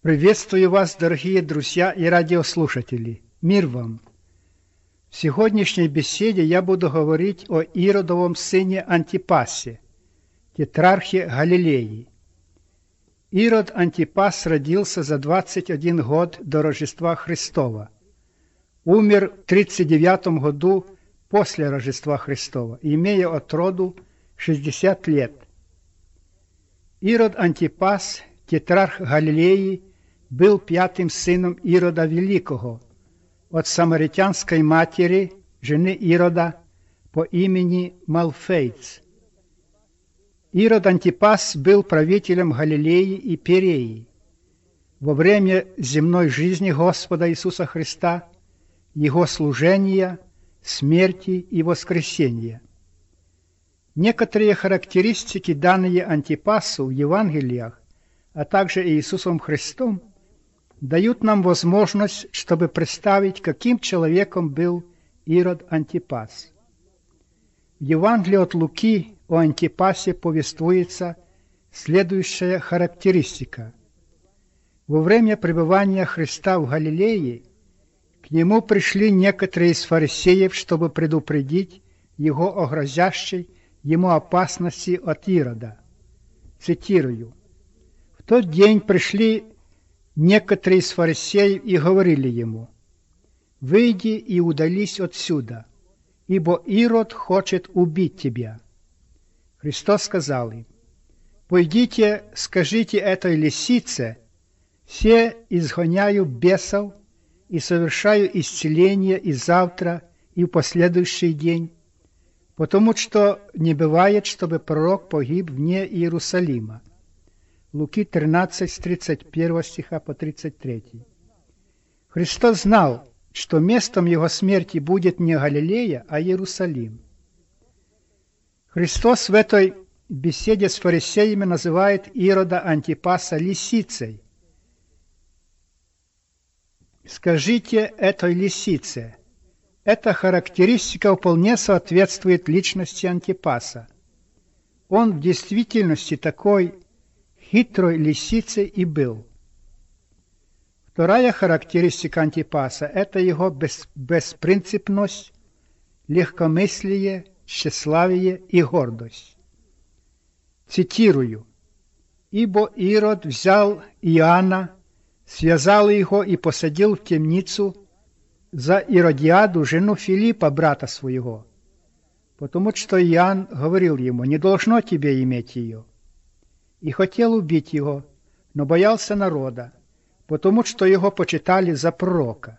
Приветствую вас, дорогие друзья и радиослушатели. Мир вам! В сегодняшней беседе я буду говорить о Иродовом сыне Антипасе, тетрархе Галилеи. Ирод Антипас родился за 21 год до Рождества Христова. Умер в 39 году после Рождества Христова, имея от роду 60 лет. Ирод Антипас, тетрарх Галилеи, был пятым сыном Ирода Великого от самаритянской матери, жены Ирода, по имени Малфейц. Ирод Антипас был правителем Галилеи и Переи. Во время земной жизни Господа Иисуса Христа, Его служения, смерти и воскресения. Некоторые характеристики, данные Антипасу в Евангелиях, а также Иисусом Христом, дают нам возможность, чтобы представить, каким человеком был Ирод Антипас. В Евангелии от Луки о Антипасе повествуется следующая характеристика. Во время пребывания Христа в Галилее к нему пришли некоторые из фарисеев, чтобы предупредить его о грозящей ему опасности от Ирода. Цитирую. «В тот день пришли некоторые из фарисеев и говорили ему: „Выйди и удались отсюда, ибо Ирод хочет убить тебя“. Христос сказал им: „Пойдите, скажите этой лисице: все изгоняю бесов и совершаю исцеление и завтра, и в последующий день, потому что не бывает, чтобы пророк погиб вне Иерусалима“. Луки 13, с 31 стиха по 33. Христос знал, что местом Его смерти будет не Галилея, а Иерусалим. Христос в этой беседе с фарисеями называет Ирода Антипаса лисицей. «Скажите этой лисице». Эта характеристика вполне соответствует личности Антипаса. Он в действительности такой хитрой лисицей и был. Вторая характеристика Антипаса – это его беспринципность, легкомыслие, тщеславие и гордость. Цитирую. «Ибо Ирод взял Иоанна, связал его и посадил в темницу за Иродиаду, жену Филиппа, брата своего, потому что Иоанн говорил ему: „Не должно тебе иметь ее“, и хотел убить его, но боялся народа, потому что его почитали за пророка.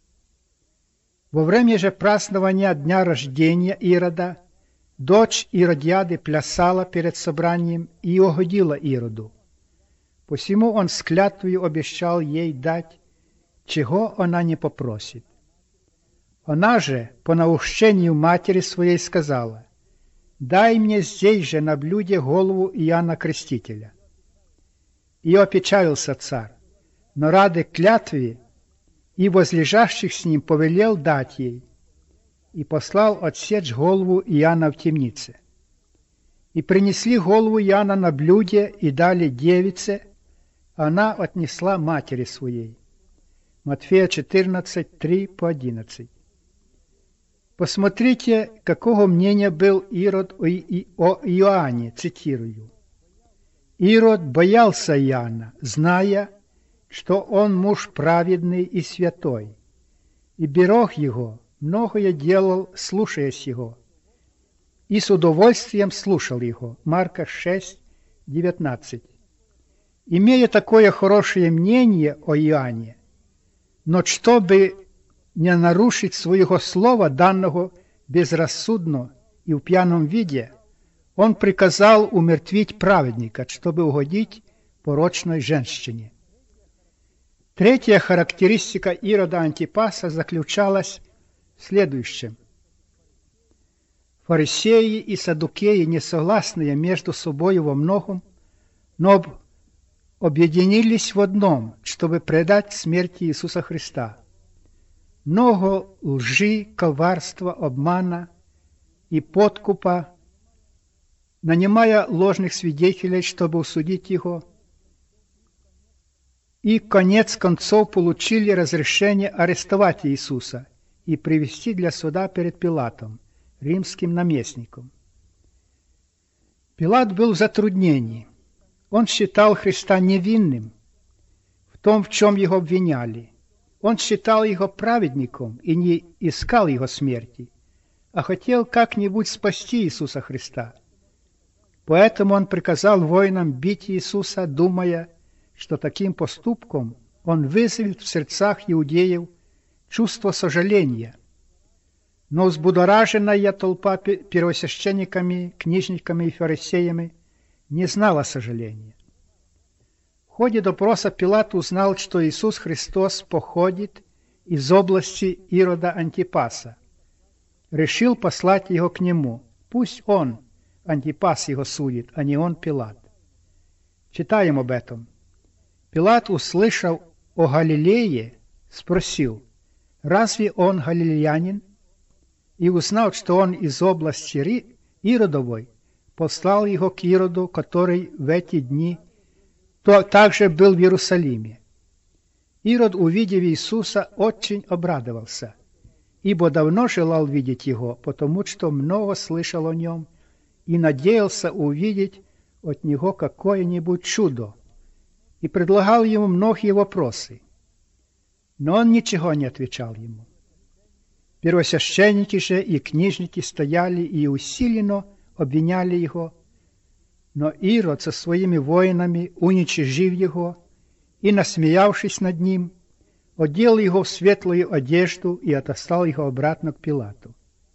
Во время же празднования дня рождения Ирода дочь Иродиады плясала перед собранием и угодила Ироду. Посему он с клятвою обещал ей дать, чего она не попросит. Она же, по наущению матери своей, сказала: „Дай мне здесь же на блюде голову Иоанна Крестителя“. И опечалился царь, но ради клятвы и возлежащих с ним повелел дать ей, и послал отсечь голову Иоанна в темнице. И принесли голову Иоанна на блюде и дали девице, она отнесла матери своей. Матфея 14, 3 по 11. Посмотрите, какого мнения был Ирод о Иоанне, цитирую. «Ирод боялся Иоанна, зная, что он муж праведный и святой, и берег его, многое делал, слушаясь его, и с удовольствием слушал его». Марка 6, 19. Имея такое хорошее мнение о Иоанне, но чтобы не нарушить своего слова, данного безрассудно и в пьяном виде, он приказал умертвить праведника, чтобы угодить порочной женщине. Третья характеристика Ирода Антипаса заключалась в следующем. Фарисеи и саддукеи, несогласные между собой во многом, но объединились в одном, чтобы предать смерти Иисуса Христа. Много лжи, коварства, обмана и подкупа, нанимая ложных свидетелей, чтобы осудить его, и конец концов получили разрешение арестовать Иисуса и привести для суда перед Пилатом, римским наместником. Пилат был в затруднении. Он считал Христа невинным в том, в чем его обвиняли. Он считал его праведником и не искал его смерти, а хотел как-нибудь спасти Иисуса Христа. Поэтому он приказал воинам бить Иисуса, думая, что таким поступком он вызовет в сердцах иудеев чувство сожаления. Но взбудораженная толпа первосвященниками, книжниками и фарисеями не знала сожаления. В ходе допроса Пилат узнал, что Иисус Христос походит из области Ирода Антипаса. Решил послать его к нему. Пусть он, Антипас, его судит, а не он, Пилат. Читаем об этом. Пилат, услышав о Галилее, спросил, разве он галилеянин? И узнав, что он из области Иродовой, послал его к Ироду, который в эти дни также был в Иерусалиме. Ирод, увидев Иисуса, очень обрадовался, ибо давно желал видеть его, потому что много слышал о нем и надеялся увидеть от него какое-нибудь чудо, и предлагал ему многие вопросы. Но он ничего не отвечал ему. Первосвященники же и книжники стояли и усиленно обвиняли его, но Ирод со своими воинами, уничижив его и, насмеявшись над ним, одел его в светлую одежду и отослал его обратно к Пилату.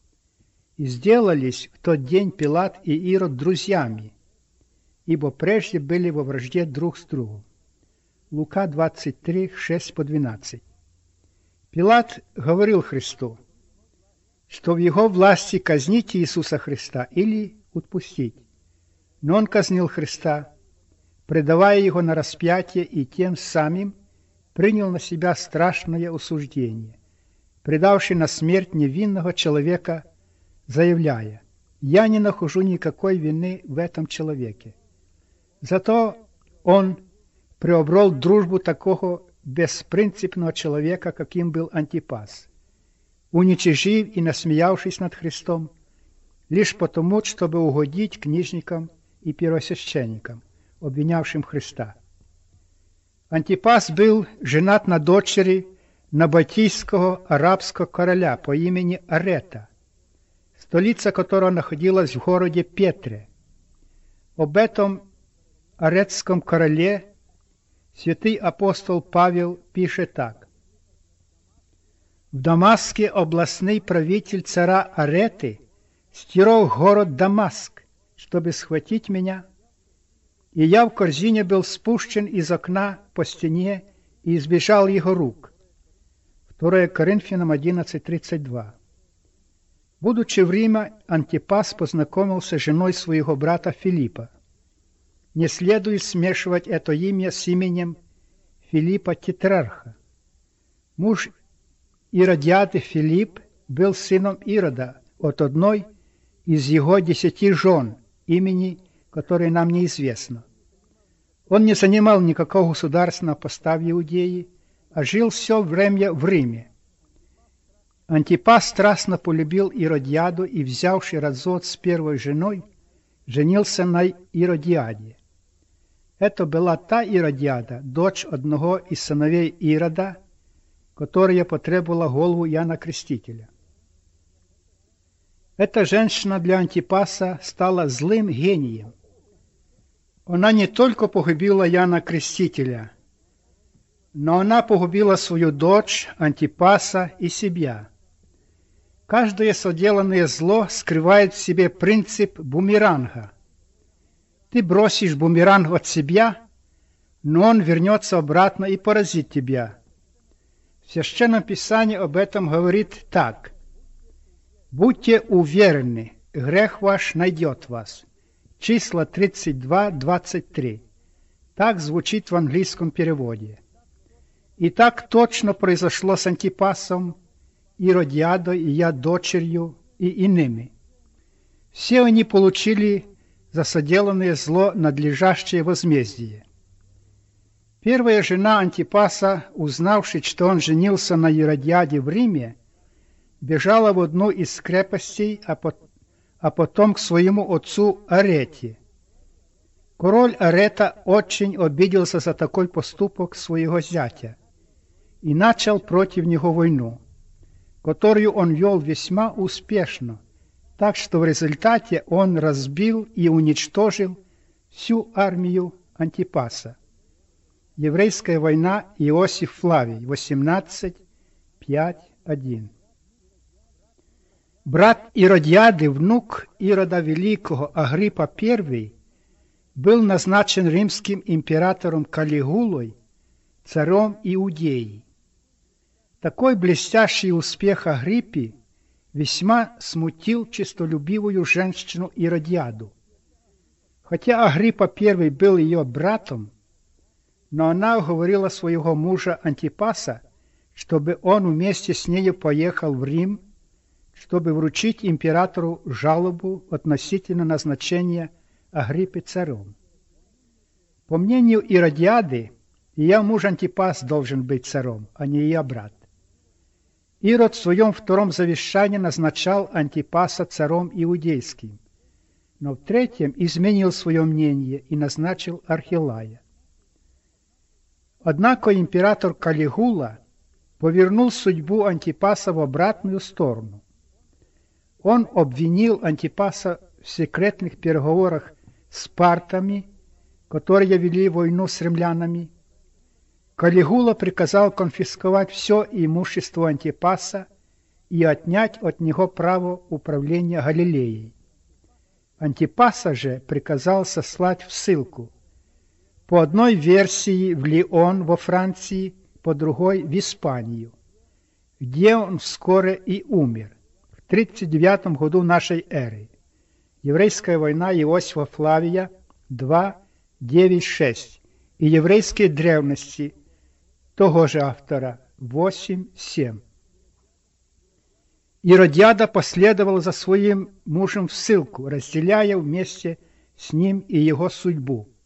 И сделались в тот день Пилат и Ирод друзьями, ибо прежде были во вражде друг с другом. Лука 23, 6-12. Пилат говорил Христу, что в его власти казнить Иисуса Христа или отпустить. Но он казнил Христа, предавая его на распятие, и тем самым принял на себя страшное осуждение, предавший на смерть невинного человека, заявляя, «Я не нахожу никакой вины в этом человеке». Зато он приобрел дружбу такого беспринципного человека, каким был Антипас, уничижив и насмеявшись над Христом, лишь потому, чтобы угодить книжникам и первосвященникам, обвинявшим Христа. Антипас был женат на дочери набатийского арабского короля по имени Арета, столица которого находилась в городе Петре. Об этом аретском короле святый апостол Павел пишет так. В Дамаске областный правитель царя Ареты стирал город Дамаск, чтобы схватить меня, и я в корзине был спущен из окна по стене и избежал его рук. 2 Коринфянам 11:32. Будучи в Риме, Антипас познакомился с женой своего брата Филиппа. Не следует смешивать это имя с именем Филиппа Тетрарха. Муж Иродиады Филипп был сыном Ирода от одной из его 10 жен, имени которой нам неизвестно. Он не занимал никакого государственного поста в Иудее, а жил все время в Риме. Антипас страстно полюбил Иродиаду и, взявший развод с первой женой, женился на Иродиаде. Это была та Иродиада, дочь одного из сыновей Ирода, которая потребовала голову Иоанна Крестителя. Эта женщина для Антипаса стала злым гением. Она не только погубила Иоанна Крестителя, но она погубила свою дочь, Антипаса и себя. Каждое соделанное зло скрывает в себе принцип бумеранга. Ты бросишь бумеранг от себя, но он вернется обратно и поразит тебя. В Священном Писании об этом говорит так. «Будьте уверены, грех ваш найдет вас». Числа 32-23. Так звучит в английском переводе. И так точно произошло с Антипасом, Иродиадой и я дочерью и иными. Все они получили за соделанное зло надлежащее возмездие. Первая жена Антипаса, узнавши, что он женился на Иродиаде в Риме, бежала в одну из крепостей, а потом к своему отцу Арете. Король Арета очень обиделся за такой поступок своего зятя и начал против него войну, которую он вел весьма успешно, так что в результате он разбил и уничтожил всю армию Антипаса. Еврейская война Иосиф Флавий, 18:5-1. Брат Иродиады, внук Ирода Великого Агриппа I, был назначен римским императором Калигулой, царем Иудеи. Такой блестящий успех Агриппы весьма смутил честолюбивую женщину Иродиаду. Хотя Агриппа I был ее братом, но она уговорила своего мужа Антипаса, чтобы он вместе с нею поехал в Рим, чтобы вручить императору жалобу относительно назначения Агриппы царем. По мнению Иродиады, ее муж Антипас должен быть царем, а не ее брат. Ирод в своем втором завещании назначал Антипаса царем иудейским, но в третьем изменил свое мнение и назначил Архилая. Однако император Калигула повернул судьбу Антипаса в обратную сторону. Он обвинил Антипаса в секретных переговорах с партами, которые вели войну с римлянами. Калигула приказал конфисковать все имущество Антипаса и отнять от него право управления Галилеей. Антипаса же приказал сослать в ссылку. По одной версии в Лион во Франции, по другой в Испанию, где он вскоре и умер, в 39 году нашей эры. Еврейская война Иосифа Флавия 2:9-6 и еврейские древности того же автора 8:7. Иродиада последовала за своим мужем в ссылку, разделяя вместе с ним и его судьбу.